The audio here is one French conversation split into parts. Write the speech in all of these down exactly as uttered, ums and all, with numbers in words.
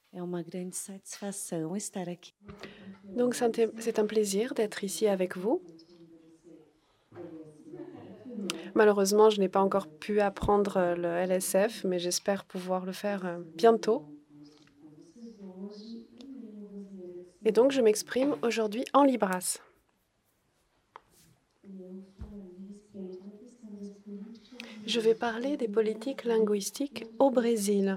É uma grande satisfação estar aqui. Donc c'est un c'est un plaisir d'être ici avec vous. Malheureusement, je n'ai pas encore pu apprendre euh, le L S F, mais j'espère pouvoir le faire euh, bientôt. Et donc, je m'exprime aujourd'hui en Libras. Je vais parler des politiques linguistiques au Brésil,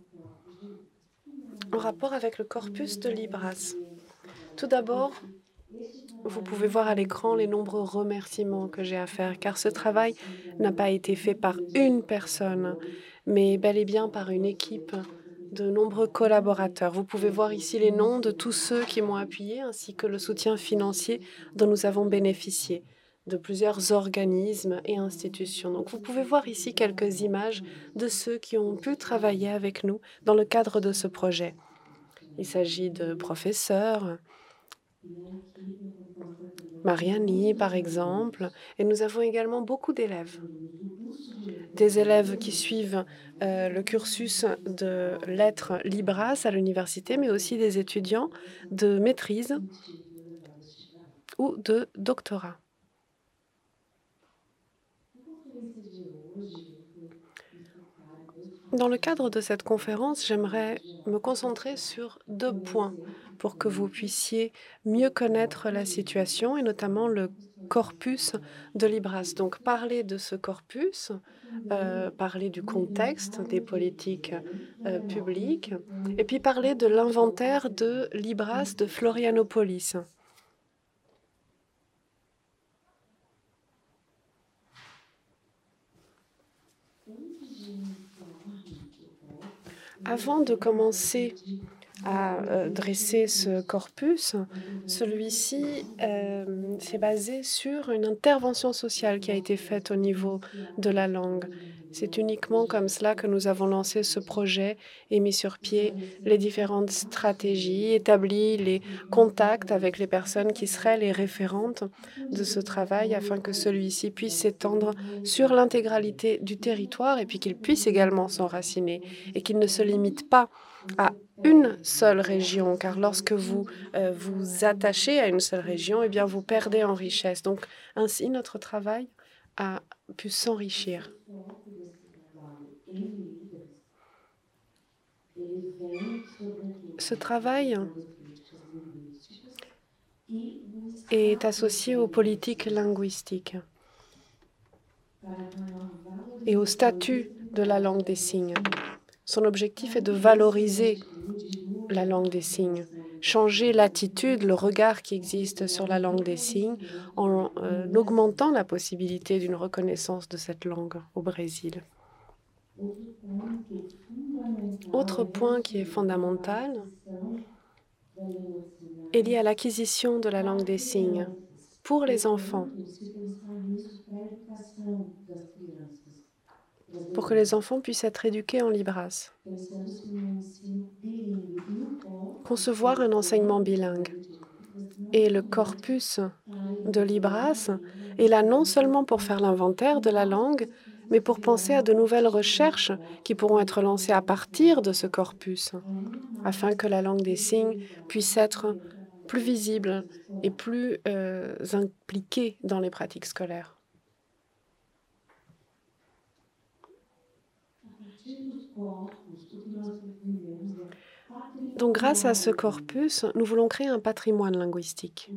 en rapport avec le corpus de Libras. Tout d'abord, vous pouvez voir à l'écran les nombreux remerciements que j'ai à faire, car ce travail n'a pas été fait par une personne, mais bel et bien par une équipe de nombreux collaborateurs. Vous pouvez voir ici les noms de tous ceux qui m'ont appuyé, ainsi que le soutien financier dont nous avons bénéficié de plusieurs organismes et institutions. Donc vous pouvez voir ici quelques images de ceux qui ont pu travailler avec nous dans le cadre de ce projet. Il s'agit de professeurs, Mariani par exemple, et nous avons également beaucoup d'élèves. Des élèves qui suivent euh, le cursus de lettres Libras à l'université, mais aussi des étudiants de maîtrise ou de doctorat. Dans le cadre de cette conférence, j'aimerais me concentrer sur deux points pour que vous puissiez mieux connaître la situation et notamment le corpus de Libras. Donc parler de ce corpus, euh, parler du contexte des politiques euh, publiques et puis parler de l'inventaire de Libras de Florianopolis. Avant de commencer à euh, dresser ce corpus, celui-ci euh, s'est basé sur une intervention sociale qui a été faite au niveau de la langue. C'est uniquement comme cela que nous avons lancé ce projet et mis sur pied les différentes stratégies, établi les contacts avec les personnes qui seraient les référentes de ce travail afin que celui-ci puisse s'étendre sur l'intégralité du territoire et puis qu'il puisse également s'enraciner et qu'il ne se limite pas à une seule région, car lorsque vous euh, vous attachez à une seule région, eh bien vous perdez en richesse. Donc ainsi, notre travail a pu s'enrichir. Ce travail est associé aux politiques linguistiques et au statut de la langue des signes. Son objectif est de valoriser la langue des signes, changer l'attitude, le regard qui existe sur la langue des signes en euh, augmentant la possibilité d'une reconnaissance de cette langue au Brésil. Autre point qui est fondamental est lié à l'acquisition de la langue des signes pour les enfants, pour que les enfants puissent être éduqués en Libras. Concevoir un enseignement bilingue. Et le corpus de Libras est là non seulement pour faire l'inventaire de la langue, mais pour penser à de nouvelles recherches qui pourront être lancées à partir de ce corpus, afin que la langue des signes puisse être plus visible et plus euh, impliquée dans les pratiques scolaires. Donc, grâce à ce corpus, nous voulons créer un patrimoine linguistique.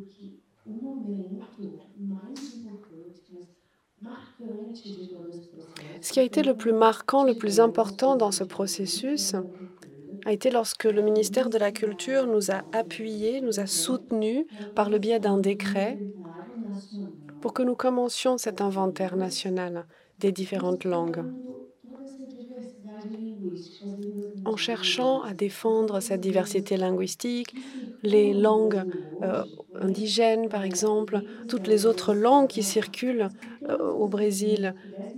Ce qui a été le plus marquant, le plus important dans ce processus a été lorsque le ministère de la Culture nous a appuyés, nous a soutenus par le biais d'un décret pour que nous commencions cet inventaire national des différentes langues, en cherchant à défendre cette diversité linguistique, les langues euh, indigènes par exemple, toutes les autres langues qui circulent euh, au Brésil.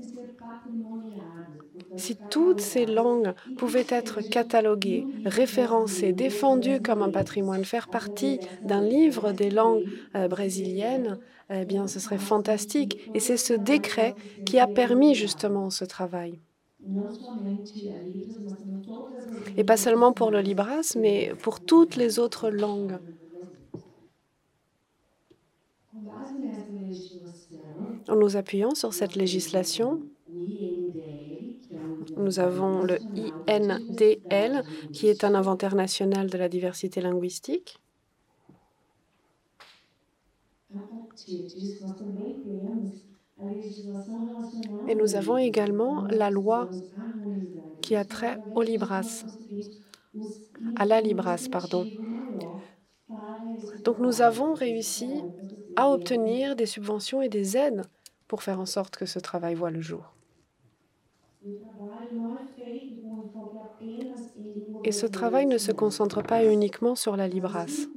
Si toutes ces langues pouvaient être cataloguées, référencées, défendues comme un patrimoine, faire partie d'un livre des langues euh, brésiliennes, eh bien, ce serait fantastique. Et c'est ce décret qui a permis justement ce travail. Et pas seulement pour le Libras, mais pour toutes les autres langues. En nous appuyant sur cette législation, nous avons le I N D L, qui est un inventaire national de la diversité linguistique. Et nous avons également la loi qui a trait au Libras, à la Libras, pardon. Donc nous avons réussi à obtenir des subventions et des aides pour faire en sorte que ce travail voit le jour. Et ce travail ne se concentre pas uniquement sur la Libras.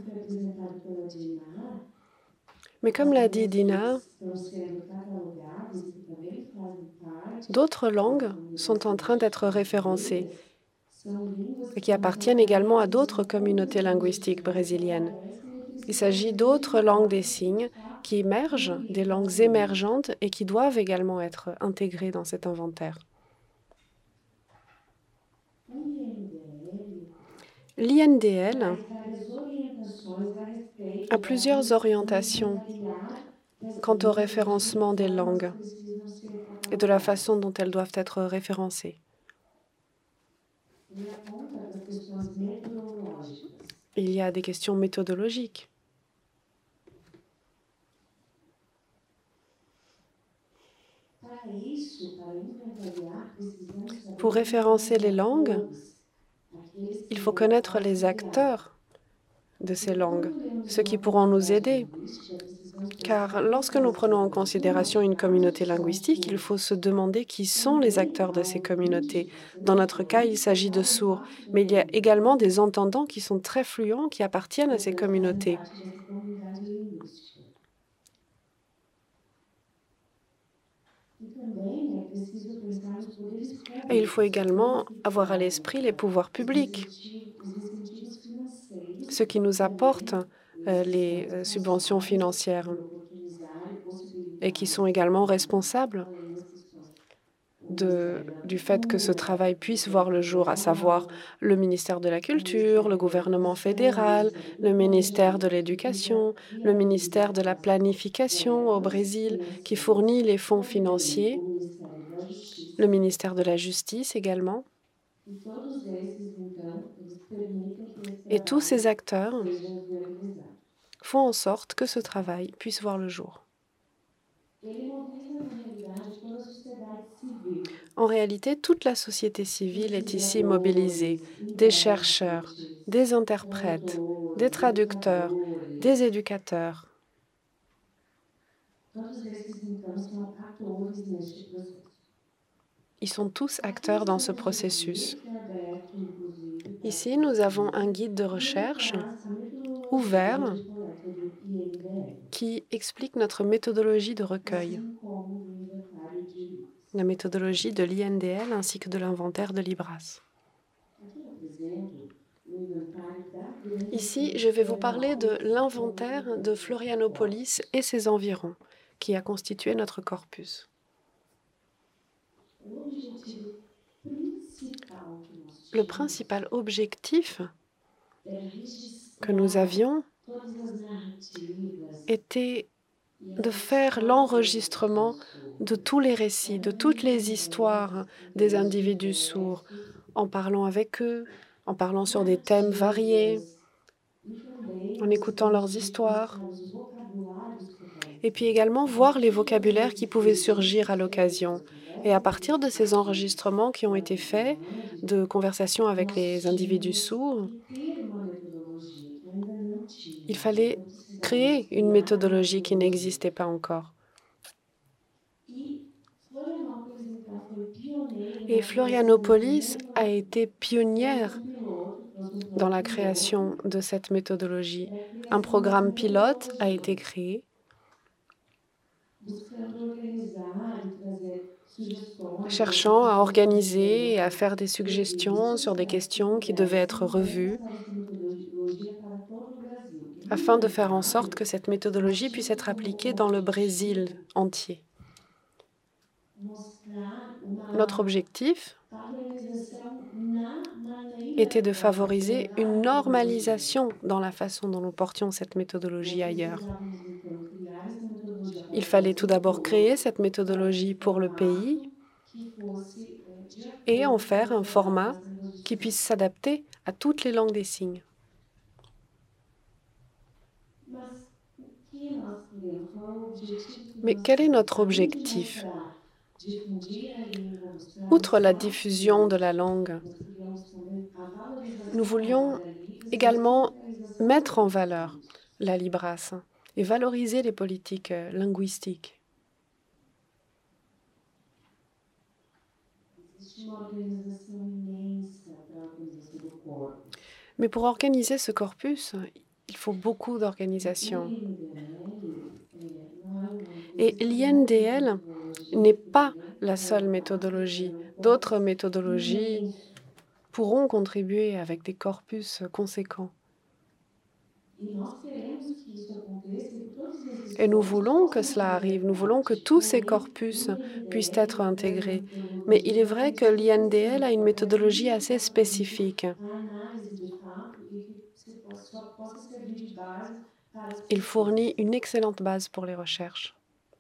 Mais comme l'a dit Dina, d'autres langues sont en train d'être référencées et qui appartiennent également à d'autres communautés linguistiques brésiliennes. Il s'agit d'autres langues des signes qui émergent, des langues émergentes et qui doivent également être intégrées dans cet inventaire. L'I N D L a plusieurs orientations quant au référencement des langues et de la façon dont elles doivent être référencées. Il y a des questions méthodologiques. Pour référencer les langues, il faut connaître les acteurs de ces langues, ceux qui pourront nous aider. Car lorsque nous prenons en considération une communauté linguistique, il faut se demander qui sont les acteurs de ces communautés. Dans notre cas, il s'agit de sourds, mais il y a également des entendants qui sont très fluents, qui appartiennent à ces communautés. Et il faut également avoir à l'esprit les pouvoirs publics, ceux qui nous apportent euh, les euh, subventions financières et qui sont également responsables de, du fait que ce travail puisse voir le jour, à savoir le ministère de la Culture, le gouvernement fédéral, le ministère de l'Éducation, le ministère de la Planification au Brésil, qui fournit les fonds financiers, le ministère de la Justice également. Et tous ces acteurs font en sorte que ce travail puisse voir le jour. En réalité, toute la société civile est ici mobilisée, des chercheurs, des interprètes, des traducteurs, des éducateurs. Ils sont tous acteurs dans ce processus. Ici, nous avons un guide de recherche ouvert qui explique notre méthodologie de recueil, la méthodologie de l'I N D L ainsi que de l'inventaire de Libras. Ici, je vais vous parler de l'inventaire de Florianopolis et ses environs, qui a constitué notre corpus. Le principal objectif que nous avions était de faire l'enregistrement de tous les récits, de toutes les histoires des individus sourds, en parlant avec eux, en parlant sur des thèmes variés, en écoutant leurs histoires, et puis également voir les vocabulaires qui pouvaient surgir à l'occasion. Et à partir de ces enregistrements qui ont été faits, de conversations avec les individus sourds, il fallait créer une méthodologie qui n'existait pas encore. Et Florianopolis a été pionnière dans la création de cette méthodologie. Un programme pilote a été créé cherchant à organiser et à faire des suggestions sur des questions qui devaient être revues afin de faire en sorte que cette méthodologie puisse être appliquée dans le Brésil entier. Notre objectif était de favoriser une normalisation dans la façon dont nous portions cette méthodologie ailleurs. Il fallait tout d'abord créer cette méthodologie pour le pays et en faire un format qui puisse s'adapter à toutes les langues des signes. Mais quel est notre objectif? Outre la diffusion de la langue, nous voulions également mettre en valeur la Libras et valoriser les politiques euh, linguistiques. Mais pour organiser ce corpus, il faut beaucoup d'organisation. Et l'I N D L n'est pas la seule méthodologie. D'autres méthodologies pourront contribuer avec des corpus conséquents. Et nous voulons que cela arrive, nous voulons que tous ces corpus puissent être intégrés. Mais il est vrai que l'I N D L a une méthodologie assez spécifique. Il fournit une excellente base pour les recherches.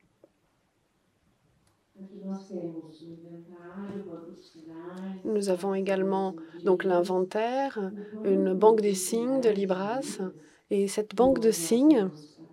Nous avons également donc l'inventaire, une banque des signes de Libras, et cette banque de signes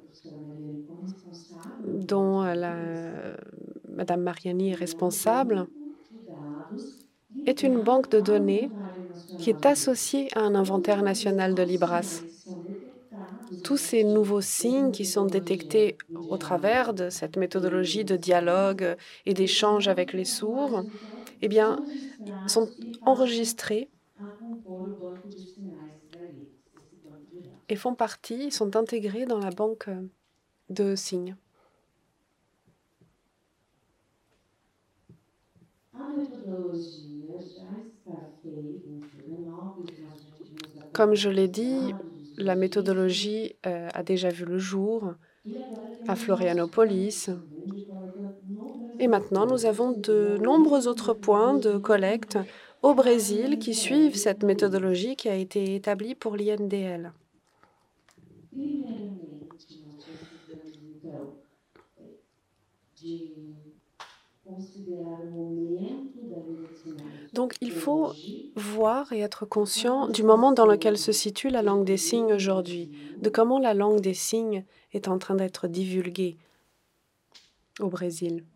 dont la, Madame Mariani est responsable est une banque de données qui est associée à un inventaire national de Libras. Tous ces nouveaux signes qui sont détectés au travers de cette méthodologie de dialogue et d'échange avec les sourds, eh bien, sont enregistrés et font partie, sont intégrés dans la banque de signes. Comme je l'ai dit, la méthodologie euh, a déjà vu le jour à Florianopolis. Et maintenant, nous avons de nombreux autres points de collecte au Brésil qui suivent cette méthodologie qui a été établie pour l'I N D L. Donc, il faut voir et être conscient du moment dans lequel se situe la langue des signes aujourd'hui, de comment la langue des signes est en train d'être divulguée au Brésil.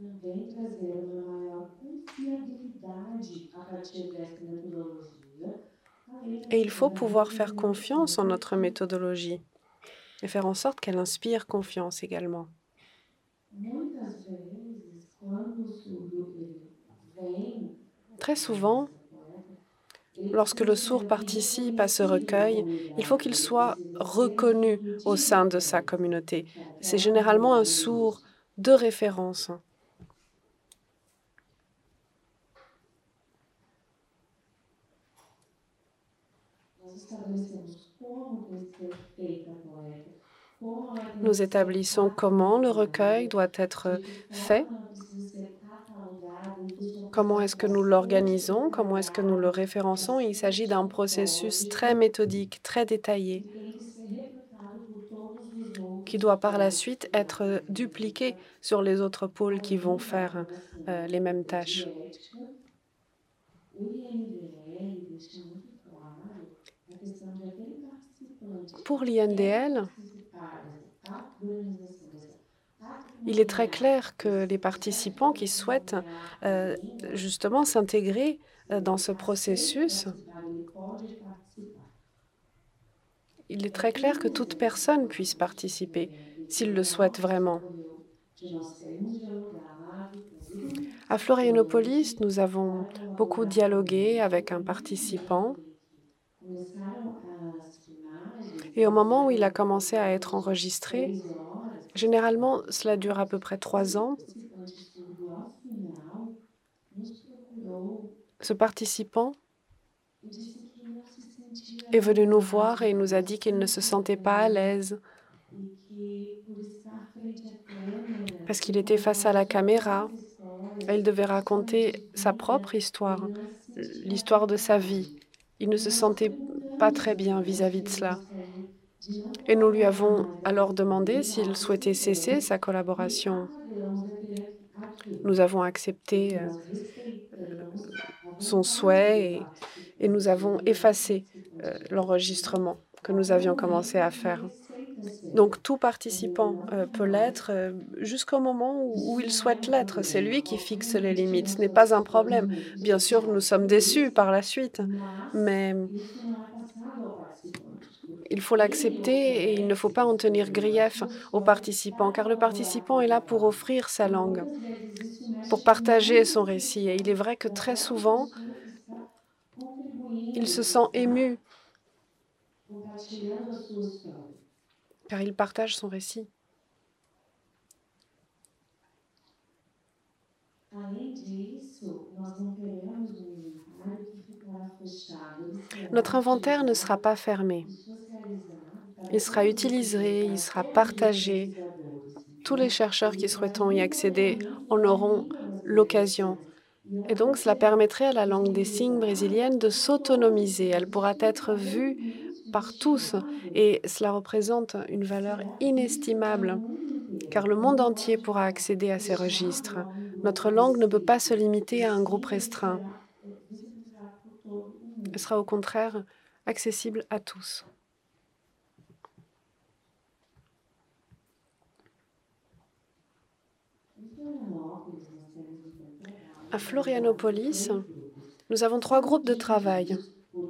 Et il faut pouvoir faire confiance en notre méthodologie et faire en sorte qu'elle inspire confiance également. Très souvent, lorsque le sourd participe à ce recueil, il faut qu'il soit reconnu au sein de sa communauté. C'est généralement un sourd de référence. Nous établissons comment le recueil doit être fait, comment est-ce que nous l'organisons, comment est-ce que nous le référençons. Il s'agit d'un processus très méthodique, très détaillé, qui doit par la suite être dupliqué sur les autres pôles qui vont faire euh, les mêmes tâches. Pour l'I N D L, il est très clair que les participants qui souhaitent euh, justement s'intégrer euh, dans ce processus, il est très clair que toute personne puisse participer s'il le souhaite vraiment. À Florianopolis, nous avons beaucoup dialogué avec un participant. Et au moment où il a commencé à être enregistré, généralement, cela dure à peu près trois ans. Ce participant est venu nous voir et nous a dit qu'il ne se sentait pas à l'aise parce qu'il était face à la caméra Il devait raconter sa propre histoire, l'histoire de sa vie. Il ne se sentait pas très bien vis-à-vis de cela. Et nous lui avons alors demandé s'il souhaitait cesser sa collaboration. Nous avons accepté euh, son souhait et, et nous avons effacé euh, l'enregistrement que nous avions commencé à faire. Donc tout participant euh, peut l'être euh, jusqu'au moment où, où il souhaite l'être. C'est lui qui fixe les limites. Ce n'est pas un problème. Bien sûr, nous sommes déçus par la suite, mais il faut l'accepter et il ne faut pas en tenir grief aux participants, car le participant est là pour offrir sa langue, pour partager son récit. Et il est vrai que très souvent, il se sent ému car il partage son récit. Notre inventaire ne sera pas fermé. Il sera utilisé, il sera partagé. Tous les chercheurs qui souhaitent y accéder en auront l'occasion. Et donc, cela permettrait à la langue des signes brésilienne de s'autonomiser. Elle pourra être vue par tous et cela représente une valeur inestimable car le monde entier pourra accéder à ces registres. Notre langue ne peut pas se limiter à un groupe restreint. Elle sera au contraire accessible à tous. À Florianopolis, nous avons trois groupes de travail,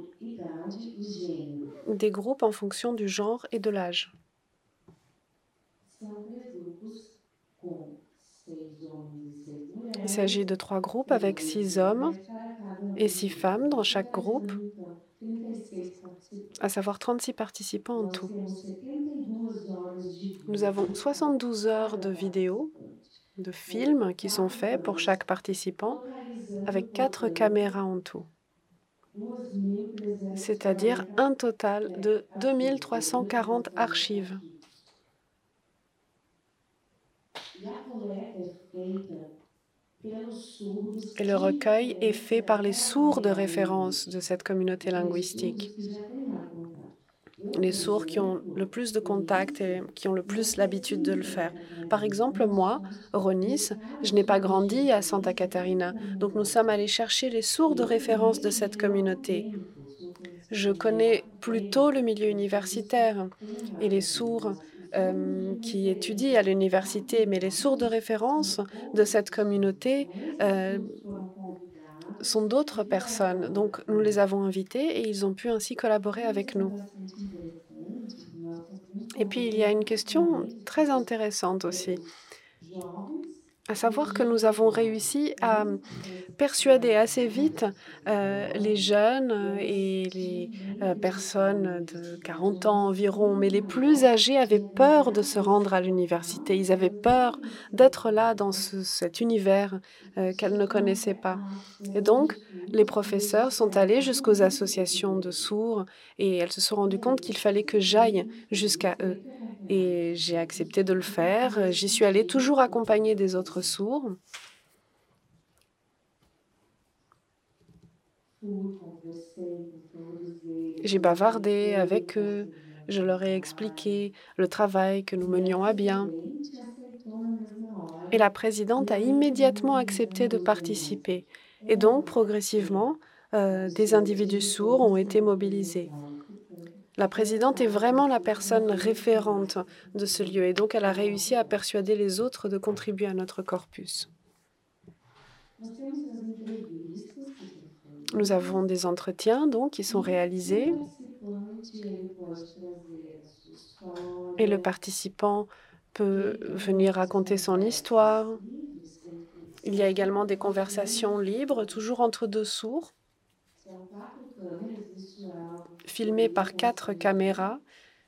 des groupes en fonction du genre et de l'âge. Il s'agit de trois groupes avec six hommes et six femmes dans chaque groupe, à savoir trente-six participants en tout. Nous avons soixante-douze heures de vidéos, de films qui sont faits pour chaque participant, avec quatre caméras en tout, c'est-à-dire un total de deux mille trois cent quarante archives. Et le recueil est fait par les sourds de référence de cette communauté linguistique. Les sourds qui ont le plus de contacts et qui ont le plus l'habitude de le faire. Par exemple, moi, Ronis, je n'ai pas grandi à Santa Catarina, donc nous sommes allés chercher les sourds de référence de cette communauté. Je connais plutôt le milieu universitaire et les sourds euh, qui étudient à l'université, mais les sourds de référence de cette communauté euh, sont d'autres personnes. Donc, nous les avons invités et ils ont pu ainsi collaborer avec nous. Et puis, il y a une question très intéressante aussi, à savoir que nous avons réussi à persuader assez vite euh, les jeunes et les euh, personnes de quarante ans environ, mais les plus âgés avaient peur de se rendre à l'université. Ils avaient peur d'être là dans ce, cet univers euh, qu'elles ne connaissaient pas. Et donc, les professeurs sont allés jusqu'aux associations de sourds et elles se sont rendues compte qu'il fallait que j'aille jusqu'à eux. Et j'ai accepté de le faire. J'y suis allée toujours accompagnée des autres sourds. J'ai bavardé avec eux, je leur ai expliqué le travail que nous menions à bien. Et la présidente a immédiatement accepté de participer. Et donc, progressivement, euh, des individus sourds ont été mobilisés. La présidente est vraiment la personne référente de ce lieu et donc elle a réussi à persuader les autres de contribuer à notre corpus. Nous avons des entretiens donc qui sont réalisés et le participant peut venir raconter son histoire. Il y a également des conversations libres, toujours entre deux sourds, filmées par quatre caméras.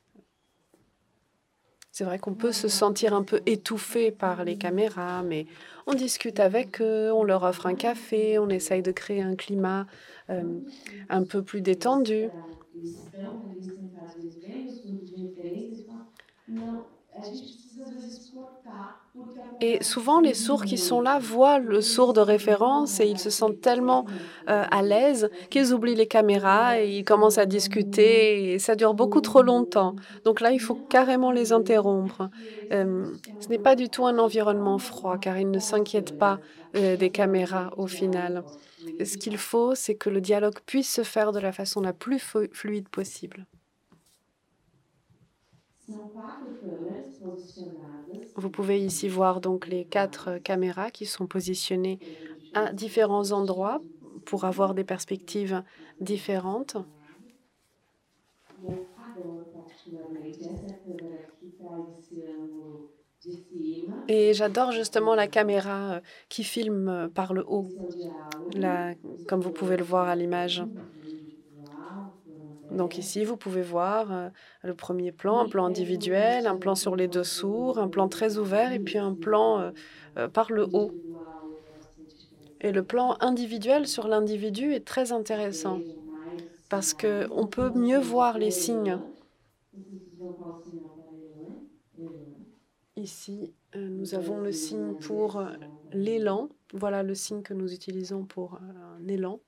C'est vrai qu'on peut se sentir un peu étouffé par les caméras, mais on discute avec eux, on leur offre un café, on essaye de créer un climat euh, un peu plus détendu. Et souvent, les sourds qui sont là voient le sourd de référence et ils se sentent tellement euh, à l'aise qu'ils oublient les caméras et ils commencent à discuter et ça dure beaucoup trop longtemps. Donc là, il faut carrément les interrompre. Euh, ce n'est pas du tout un environnement froid car ils ne s'inquiètent pas euh, des caméras au final. Ce qu'il faut, c'est que le dialogue puisse se faire de la façon la plus flu- fluide possible. Vous pouvez ici voir donc les quatre euh, caméras qui sont positionnées à différents endroits pour avoir des perspectives différentes. Et j'adore justement la caméra euh, qui filme euh, par le haut, là, comme vous pouvez le voir à l'image. Donc ici, vous pouvez voir euh, le premier plan, un plan individuel, un plan sur les deux sourds, un plan très ouvert et puis un plan euh, euh, par le haut. Et le plan individuel sur l'individu est très intéressant parce qu'on peut mieux voir les signes. Ici, euh, nous avons le signe pour euh, l'élan. Voilà le signe que nous utilisons pour euh, un élan.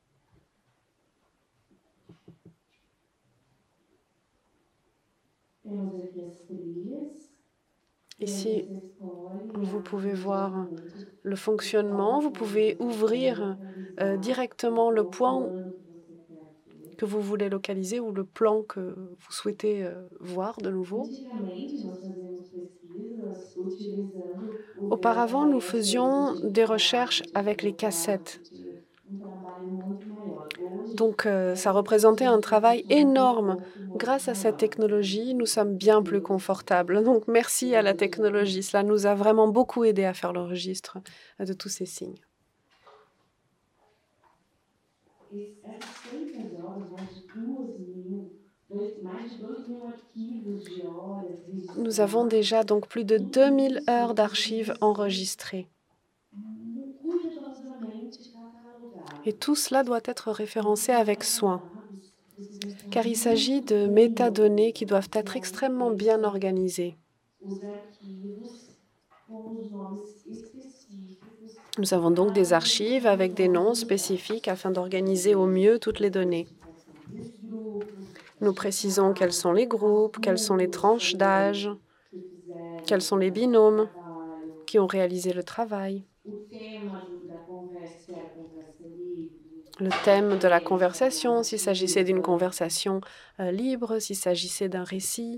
Ici, vous pouvez voir le fonctionnement. Vous pouvez ouvrir euh, directement le point que vous voulez localiser ou le plan que vous souhaitez euh, voir de nouveau. Auparavant, nous faisions des recherches avec les cassettes. Donc, euh, ça représentait un travail énorme. Grâce à cette technologie, nous sommes bien plus confortables. Donc, merci à la technologie. Cela nous a vraiment beaucoup aidé à faire le registre de tous ces signes. Nous avons déjà donc plus de deux mille heures d'archives enregistrées. Et tout cela doit être référencé avec soin, car il s'agit de métadonnées qui doivent être extrêmement bien organisées. Nous avons donc des archives avec des noms spécifiques afin d'organiser au mieux toutes les données. Nous précisons quels sont les groupes, quelles sont les tranches d'âge, quels sont les binômes qui ont réalisé le travail. Le thème de la conversation, s'il s'agissait d'une conversation euh, libre, s'il s'agissait d'un récit.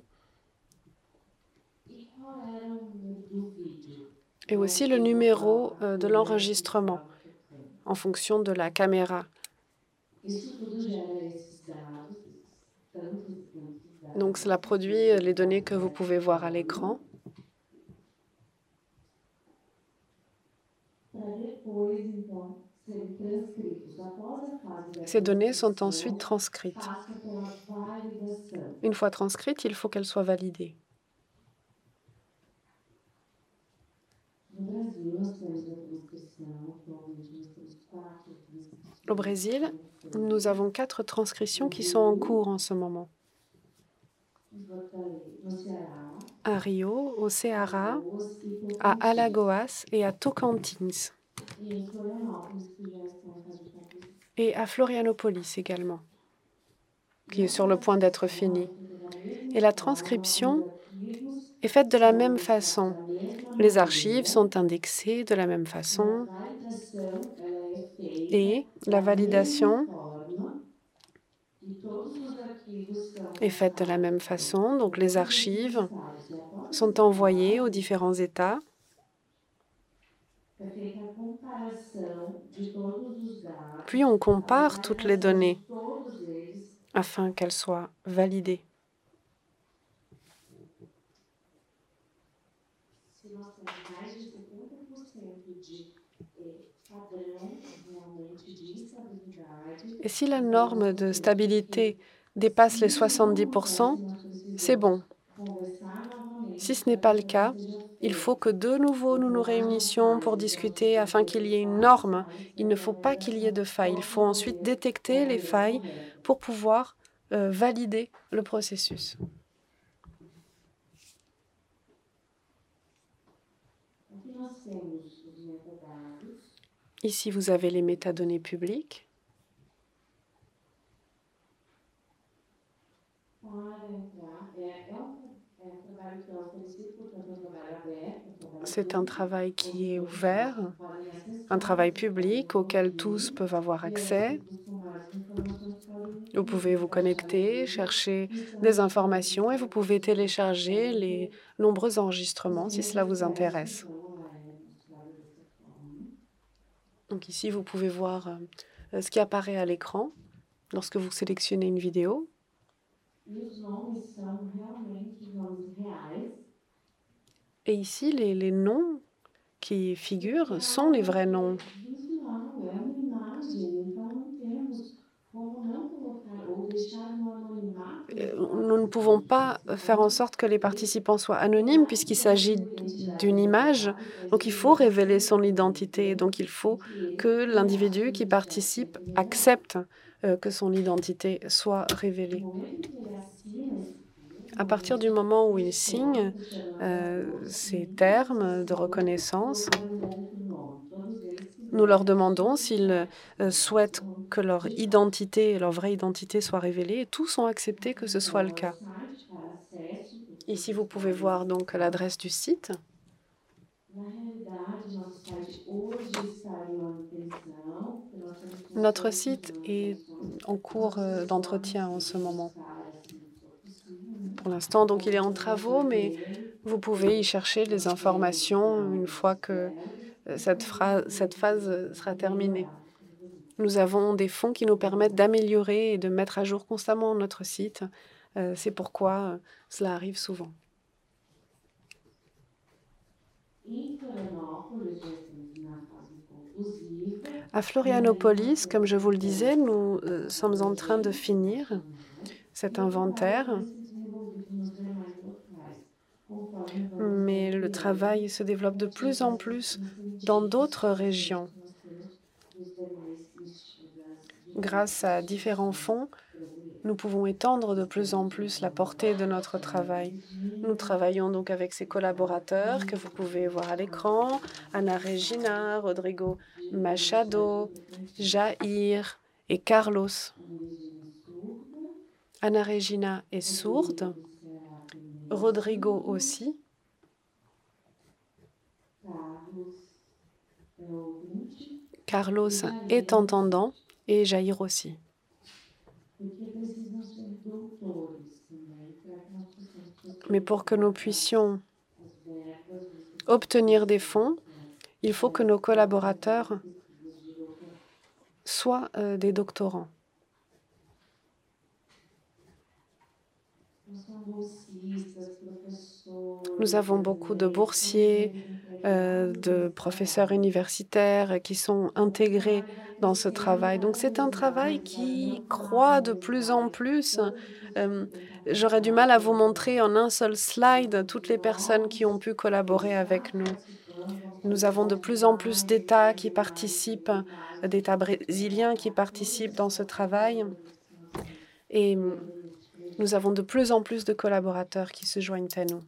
Et aussi le numéro euh, de l'enregistrement en fonction de la caméra. Donc cela produit les données que vous pouvez voir à l'écran. Ces données sont ensuite transcrites. Une fois transcrites, il faut qu'elles soient validées. Au Brésil, nous avons quatre transcriptions qui sont en cours en ce moment. À Rio, au Ceará, à Alagoas et à Tocantins. Et à Florianopolis également, qui est sur le point d'être finie. Et la transcription est faite de la même façon. Les archives sont indexées de la même façon et la validation est faite de la même façon. Donc les archives sont envoyées aux différents États. Puis on compare toutes les données afin qu'elles soient validées. Et si la norme de stabilité dépasse les soixante-dix pour cent, c'est bon. Si ce n'est pas le cas, il faut que de nouveau nous nous réunissions pour discuter afin qu'il y ait une norme. Il ne faut pas qu'il y ait de failles. Il faut ensuite détecter les failles pour pouvoir euh, valider le processus. Ici, vous avez les métadonnées publiques. C'est un travail qui est ouvert, un travail public auquel tous peuvent avoir accès. Vous pouvez vous connecter, chercher des informations et vous pouvez télécharger les nombreux enregistrements si cela vous intéresse. Donc ici, vous pouvez voir euh, ce qui apparaît à l'écran lorsque vous sélectionnez une vidéo. Et ici, les, les noms qui figurent sont les vrais noms. Euh, Nous ne pouvons pas faire en sorte que les participants soient anonymes puisqu'il s'agit d'une image. Donc il faut révéler son identité. Donc il faut que l'individu qui participe accepte euh, que son identité soit révélée. À partir du moment où il signe euh, ces termes de reconnaissance, nous leur demandons s'ils euh, souhaitent que leur identité, leur vraie identité soit révélée, et tous ont accepté que ce soit le cas. Ici, vous pouvez voir donc l'adresse du site. Notre site est en cours euh, d'entretien en ce moment. Pour l'instant, donc, il est en travaux, mais vous pouvez y chercher les informations une fois que euh, cette, phrase, cette phase sera terminée. Nous avons des fonds qui nous permettent d'améliorer et de mettre à jour constamment notre site. Euh, C'est pourquoi euh, cela arrive souvent. À Florianopolis, comme je vous le disais, nous euh, sommes en train de finir cet inventaire, mais le travail se développe de plus en plus dans d'autres régions. Grâce à différents fonds, nous pouvons étendre de plus en plus la portée de notre travail. Nous travaillons donc avec ces collaborateurs que vous pouvez voir à l'écran, Ana Regina, Rodrigo Machado, Jair et Carlos. Ana Regina est sourde, Rodrigo aussi. Carlos est entendant et Jair aussi. Mais pour que nous puissions obtenir des fonds, il faut que nos collaborateurs soient euh, des doctorants. Nous avons beaucoup de boursiers, euh, de professeurs universitaires qui sont intégrés dans ce travail. Donc c'est un travail qui croît de plus en plus. Euh, J'aurais du mal à vous montrer en un seul slide toutes les personnes qui ont pu collaborer avec nous. Nous avons de plus en plus d'États qui participent, d'États brésiliens qui participent dans ce travail. Et nous avons de plus en plus de collaborateurs qui se joignent à nous.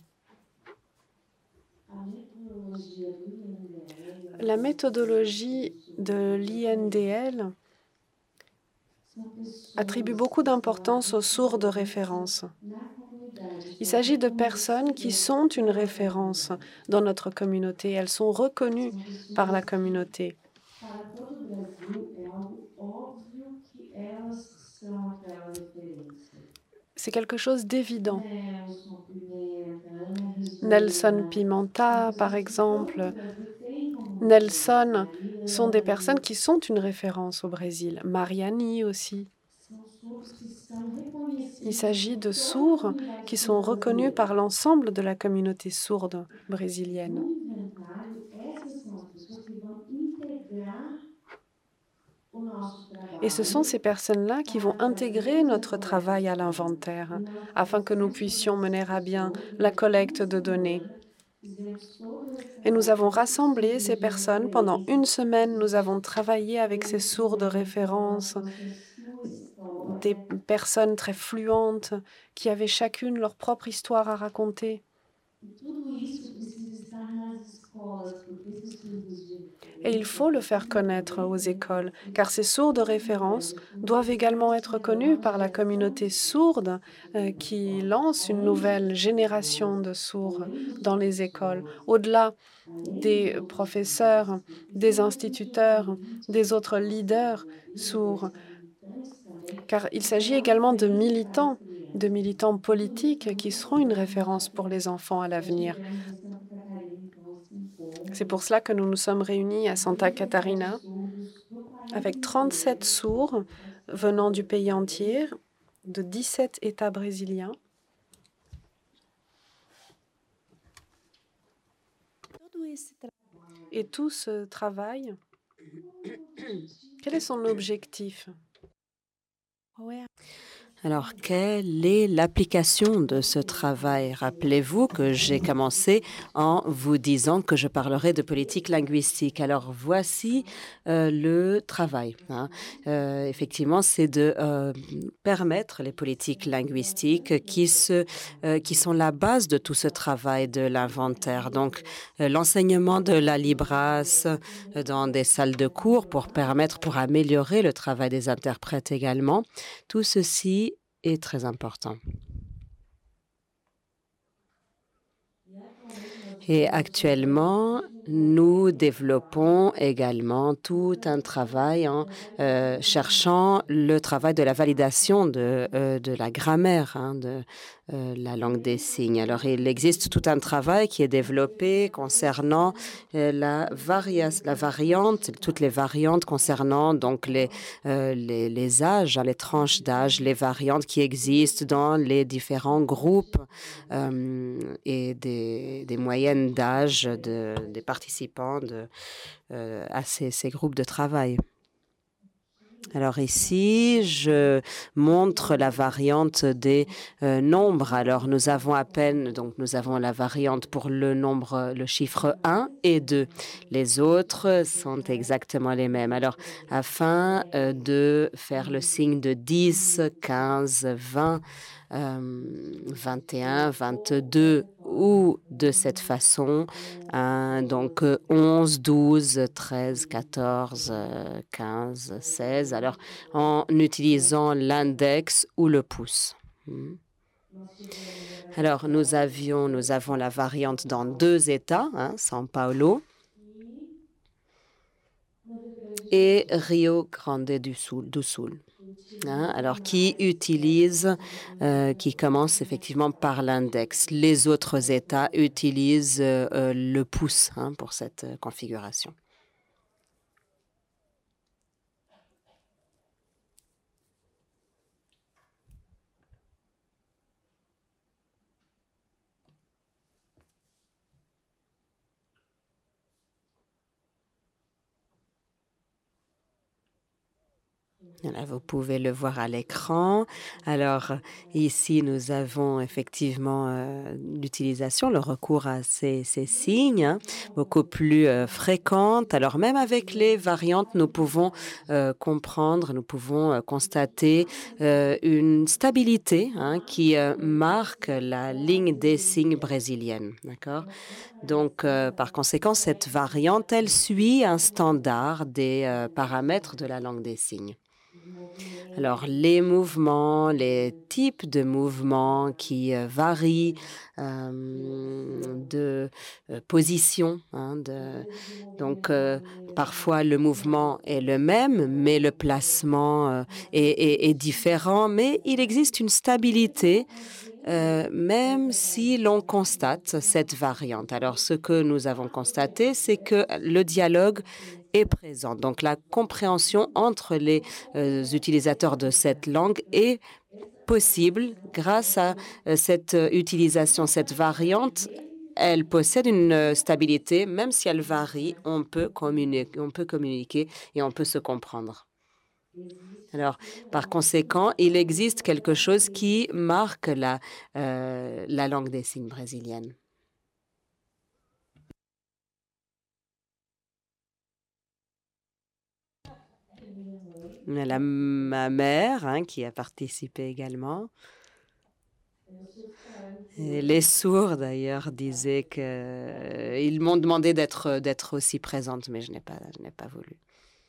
La méthodologie de l'I N D L attribue beaucoup d'importance aux sourds de référence. Il s'agit de personnes qui sont une référence dans notre communauté. Elles sont reconnues par la communauté. C'est quelque chose d'évident. Nelson Pimenta, par exemple. Nelson sont des personnes qui sont une référence au Brésil. Mariani aussi. Il s'agit de sourds qui sont reconnus par l'ensemble de la communauté sourde brésilienne. Et ce sont ces personnes-là qui vont intégrer notre travail à l'inventaire afin que nous puissions mener à bien la collecte de données. Et nous avons rassemblé ces personnes pendant une semaine. Nous avons travaillé avec ces sourds de référence, des personnes très fluentes qui avaient chacune leur propre histoire à raconter. Et il faut le faire connaître aux écoles, car ces sourds de référence doivent également être connus par la communauté sourde euh, qui lance une nouvelle génération de sourds dans les écoles, au-delà des professeurs, des instituteurs, des autres leaders sourds, car il s'agit également de militants, de militants politiques qui seront une référence pour les enfants à l'avenir. C'est pour cela que nous nous sommes réunis à Santa Catarina avec trente-sept sourds venant du pays entier, de dix-sept États brésiliens. Et tout ce travail, quel est son objectif? Alors, quelle est l'application de ce travail? Rappelez-vous que j'ai commencé en vous disant que je parlerai de politique linguistique. Alors, voici euh, le travail. hein. Euh, effectivement, c'est de euh, permettre les politiques linguistiques qui, se, euh, qui sont la base de tout ce travail de l'inventaire. Donc, euh, l'enseignement de la Libras euh, dans des salles de cours pour permettre, pour améliorer le travail des interprètes également. Tout ceci est très important. Et actuellement, nous développons également tout un travail en euh, cherchant le travail de la validation de, euh, de la grammaire hein, de euh, la langue des signes. Alors, il existe tout un travail qui est développé concernant euh, la, varia la variante, toutes les variantes concernant donc les, euh, les, les âges, hein, les tranches d'âge, les variantes qui existent dans les différents groupes euh, et des, des moyennes d'âge de, des participants de, euh, à ces, ces groupes de travail. Alors ici, je montre la variante des euh, nombres. Alors nous avons à peine, donc nous avons la variante pour le nombre, le chiffre un et deux. Les autres sont exactement les mêmes. Alors afin euh, de faire le signe de dix, quinze, vingt, euh, vingt et un, vingt-deux ou de cette façon, hein, donc euh, onze, douze, treize, quatorze, euh, quinze, seize, alors en utilisant l'index ou le pouce. Hmm. Alors nous avions, nous avons la variante dans deux États, hein, São Paulo et Rio Grande do Sul. Do Sul. Hein, alors, qui utilise, euh, qui commence effectivement par l'index. Les autres États utilisent euh, euh, le pouce hein, pour cette euh, configuration. Là, vous pouvez le voir à l'écran. Alors, ici, nous avons effectivement euh, l'utilisation, le recours à ces, ces signes, hein, beaucoup plus euh, fréquentes. Alors, même avec les variantes, nous pouvons euh, comprendre, nous pouvons euh, constater euh, une stabilité hein, qui euh, marque la ligne des signes brésilienne. D'accord? Donc, euh, par conséquent, cette variante, elle suit un standard des euh, paramètres de la langue des signes. Alors, les mouvements, les types de mouvements qui euh, varient euh, de euh, position. Hein, de, donc, euh, parfois, le mouvement est le même, mais le placement euh, est, est, est différent. Mais il existe une stabilité Euh, même si l'on constate cette variante. Alors, ce que nous avons constaté, c'est que le dialogue est présent. Donc, la compréhension entre les euh, utilisateurs de cette langue est possible grâce à euh, cette euh, utilisation, cette variante. Elle possède une euh, stabilité, même si elle varie, on peut communiquer, on peut communiquer et on peut se comprendre. Alors, par conséquent, il existe quelque chose qui marque la, euh, la langue des signes brésilienne. La, ma mère, hein, qui a participé également. Et les sourds, d'ailleurs, disaient qu'ils m'ont demandé d'être d'être aussi présente, mais je n'ai pas, je n'ai pas voulu.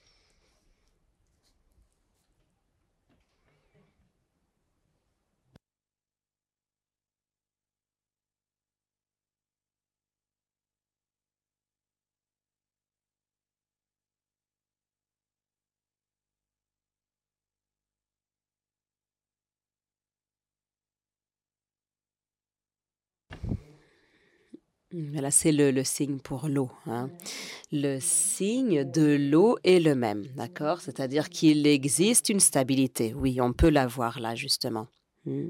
Là, c'est le, le signe pour l'eau, hein. Le signe de l'eau est le même, d'accord? C'est-à-dire qu'il existe une stabilité. Oui, on peut la voir là, justement. Hmm.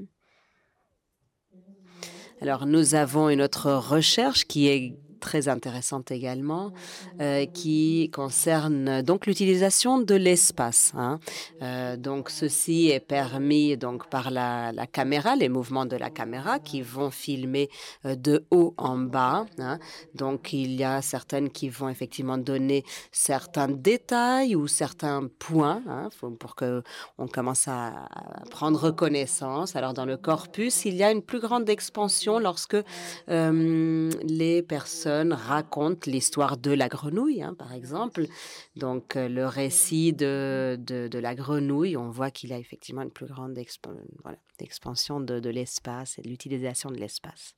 Alors, nous avons une autre recherche qui est très intéressante également, euh, qui concerne donc l'utilisation de l'espace, hein. Euh, donc, ceci est permis donc par la, la caméra, les mouvements de la caméra qui vont filmer euh, de haut en bas, hein. Donc, il y a certaines qui vont effectivement donner certains détails ou certains points, hein, faut- pour que on commence à, à prendre connaissance. Alors, dans le corpus, il y a une plus grande expansion lorsque euh, les personnes racontent l'histoire de la grenouille, hein, par exemple. Donc, euh, le récit de, de, de la grenouille, on voit qu'il y a effectivement une plus grande exp- voilà, expansion de, de l'espace et de l'utilisation de l'espace.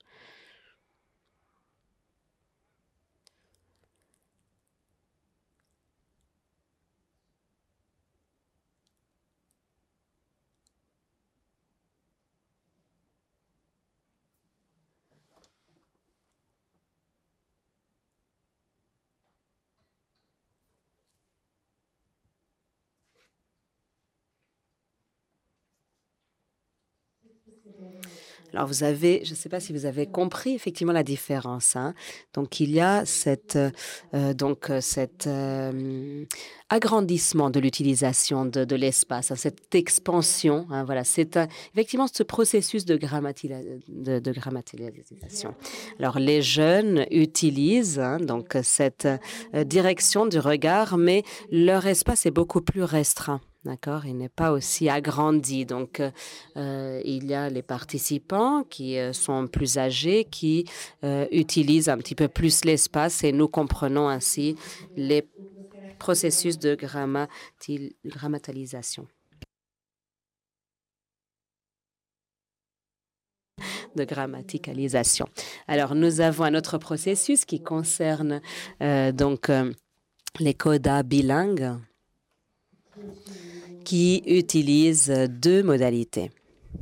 Alors, vous avez, je ne sais pas si vous avez compris effectivement la différence, hein. Donc, il y a cette, euh, donc, euh, cet euh, agrandissement de l'utilisation de, de l'espace, hein, cette expansion, hein, voilà, c'est euh, effectivement ce processus de, grammatila- de, de grammaticalisation. Alors, les jeunes utilisent hein, donc cette euh, direction du regard, mais leur espace est beaucoup plus restreint. D'accord, il n'est pas aussi agrandi. Donc, euh, euh, il y a les participants qui euh, sont plus âgés, qui euh, utilisent un petit peu plus l'espace et nous comprenons ainsi les processus de grammati- grammatalisation, de grammaticalisation. Alors, nous avons un autre processus qui concerne euh, donc euh, les codas bilingues qui utilisent deux modalités.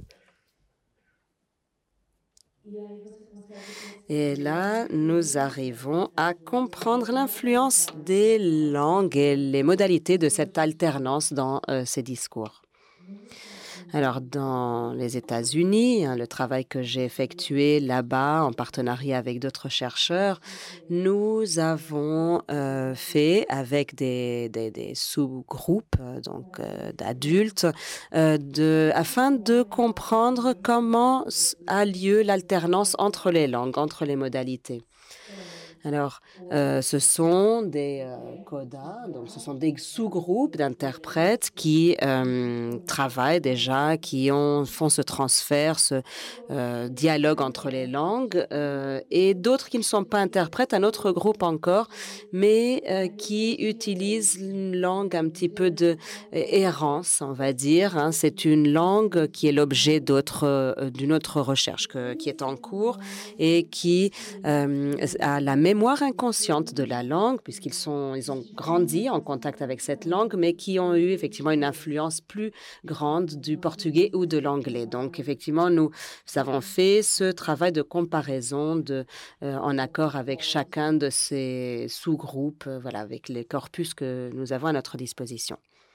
Et là, nous arrivons à comprendre l'influence des langues et les modalités de cette alternance dans euh, ces discours. Alors, dans les États-Unis, hein, le travail que j'ai effectué là-bas en partenariat avec d'autres chercheurs, nous avons euh, fait avec des, des- des sous-groupes euh, donc euh, d'adultes euh, de, afin de comprendre comment s- a lieu l'alternance entre les langues, entre les modalités. Alors, euh, ce sont des euh, codas, donc ce sont des sous-groupes d'interprètes qui euh, travaillent déjà, qui ont, font ce transfert, ce euh, dialogue entre les langues, euh, et d'autres qui ne sont pas interprètes, un autre groupe encore, mais euh, qui utilisent une langue un petit peu de euh, errance, on va dire, hein. C'est une langue qui est l'objet d'autres, euh, d'une autre recherche que- qui est en cours et qui euh, à la mémoire inconsciente de la langue, puisqu'ils sont, ils ont grandi en contact avec cette langue, mais qui ont eu effectivement une influence plus grande du portugais ou de l'anglais. Donc, effectivement, nous avons fait ce travail de comparaison de, euh, en accord avec chacun de ces sous-groupes, euh, voilà, avec les corpus que nous avons à notre disposition.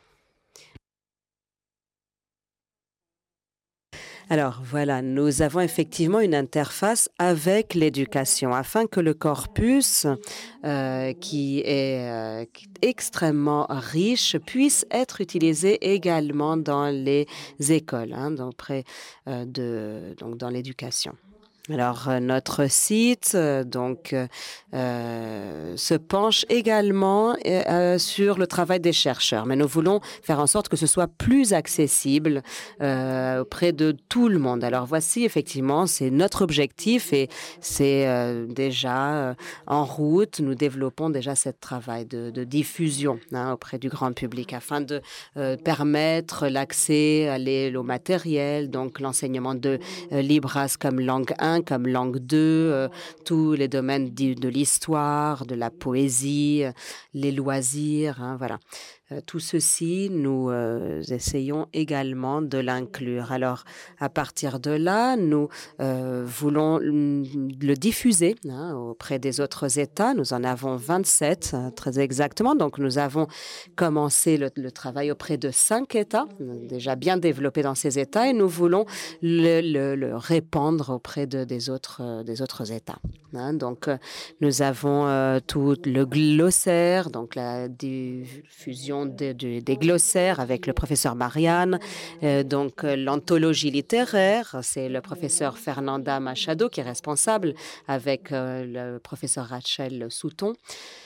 Alors voilà, nous avons effectivement une interface avec l'éducation afin que le corpus, euh, qui est euh, qui est extrêmement riche, puisse être utilisé également dans les écoles, hein, donc, près, euh, de, donc dans l'éducation. Alors, euh, notre site euh, donc euh, euh, se penche également euh, euh, sur le travail des chercheurs, mais nous voulons faire en sorte que ce soit plus accessible euh, auprès de tout le monde. Alors, voici effectivement, c'est notre objectif et c'est euh, déjà euh, en route. Nous développons déjà ce travail de, de diffusion hein, auprès du grand public afin de euh, permettre l'accès à les- au matériel, donc l'enseignement de euh, Libras comme langue un, comme langue deux, euh, tous les domaines di- de l'histoire, de la poésie, euh, les loisirs, hein, voilà. Euh, tout ceci, nous euh, essayons également de l'inclure. Alors, à partir de là, nous euh, voulons mm, le diffuser hein, auprès des autres États. Nous en avons vingt-sept, euh, très exactement. Donc, nous avons commencé le, le travail auprès de cinq États, euh, déjà bien développés dans ces États, et nous voulons le, le- le répandre auprès de- des, autres, euh, des autres États. hein. Donc, euh, nous avons euh, tout le glossaire, donc la diffusion de- de- des glossaires avec le professeur Marianne, euh, donc euh, l'anthologie littéraire, c'est le professeur Fernanda Machado qui est responsable avec euh, le professeur Rachel Souton.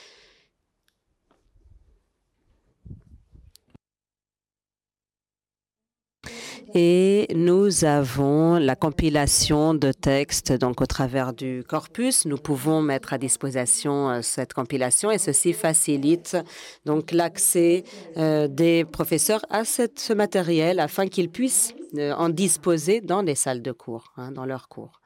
Et nous avons la compilation de textes donc au travers du corpus. Nous pouvons mettre à disposition euh, cette compilation et ceci facilite donc l'accès euh, des professeurs à cette- ce matériel afin qu'ils puissent euh, en disposer dans les salles de cours, hein, dans leurs cours.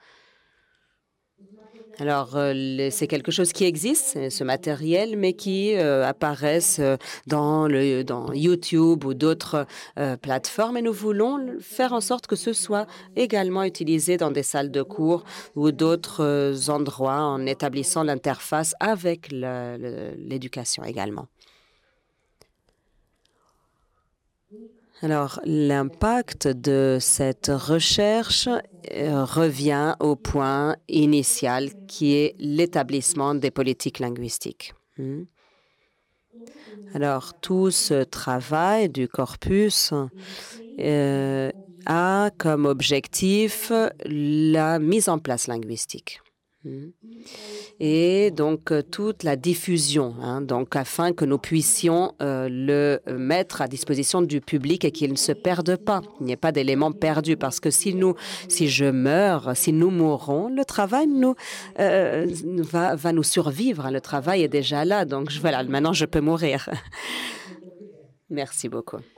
Alors, euh, le- c'est quelque chose qui existe, c'est ce matériel, mais qui euh, apparaissent euh, dans, le, dans YouTube ou d'autres euh, plateformes. Et nous voulons le- faire en sorte que ce soit également utilisé dans des salles de cours ou d'autres euh, endroits en établissant l'interface avec le- le- l'éducation également. Alors, l'impact de cette recherche euh, revient au point initial qui est l'établissement des politiques linguistiques. Hmm. Alors, tout ce travail du corpus euh, a comme objectif la mise en place linguistique. Hmm. Et donc euh, toute la diffusion, hein, donc afin que nous puissions euh, le mettre à disposition du public et qu'il ne se perde pas, il n'y ait pas d'éléments perdus, parce que si nous, si je meurs, si nous mourons, le travail nous euh, va, va nous survivre. hein, le travail est déjà là, donc je- voilà, maintenant je peux mourir. Merci beaucoup.